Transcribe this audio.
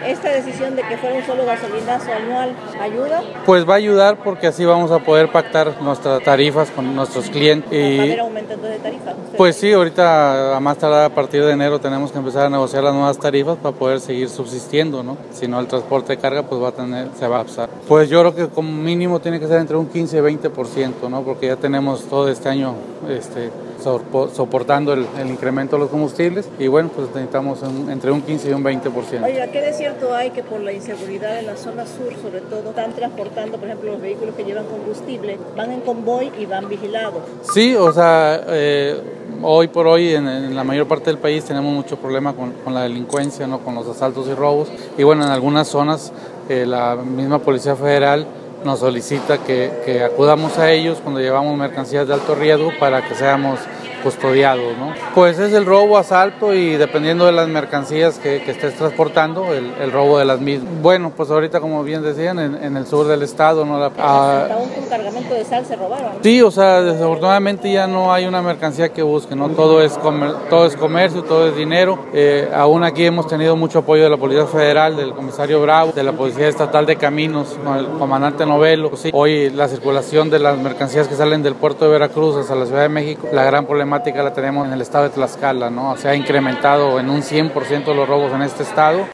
¿Esta decisión de que fuera un solo gasolinazo anual ayuda? Pues va a ayudar porque así vamos a poder pactar nuestras tarifas con nuestros clientes. ¿Va a haber aumento de tarifas? Pues sí, ahorita a más tardar a partir de enero tenemos que empezar a negociar las nuevas tarifas para poder seguir subsistiendo, ¿no? Si no, el transporte de carga pues se va a pasar. Pues yo creo que como mínimo tiene que ser entre un 15 y 20%, ¿no? Porque ya tenemos todo este año soportando el incremento de los combustibles y bueno, pues necesitamos entre un 15 y un 20%. Oiga, ¿qué de cierto hay que por la inseguridad en la zona sur, sobre todo, están transportando, por ejemplo, los vehículos que llevan combustible, van en convoy y van vigilados? Sí, o sea, hoy por hoy en la mayor parte del país tenemos mucho problema con la delincuencia, ¿no? Con los asaltos y robos y bueno, en algunas zonas la misma Policía Federal nos solicita que acudamos a ellos cuando llevamos mercancías de alto riesgo para que seamos custodiados, ¿no? Pues es el robo, asalto y dependiendo de las mercancías que estés transportando, el robo de las mismas. Bueno, pues ahorita como bien decían, en el sur del estado, ¿no? Hasta un cargamento de sal se robaron. Sí, o sea, desafortunadamente ya no hay una mercancía que busque, ¿no? Todo es comercio, todo es dinero. Aún aquí hemos tenido mucho apoyo de la Policía Federal, del comisario Bravo, de la Policía Estatal de Caminos, con el comandante Novelo. Sí, hoy la circulación de las mercancías que salen del puerto de Veracruz hacia la Ciudad de México, la gran problemática la tenemos en el estado de Tlaxcala, ¿no? Se ha incrementado en un 100% los robos en este estado.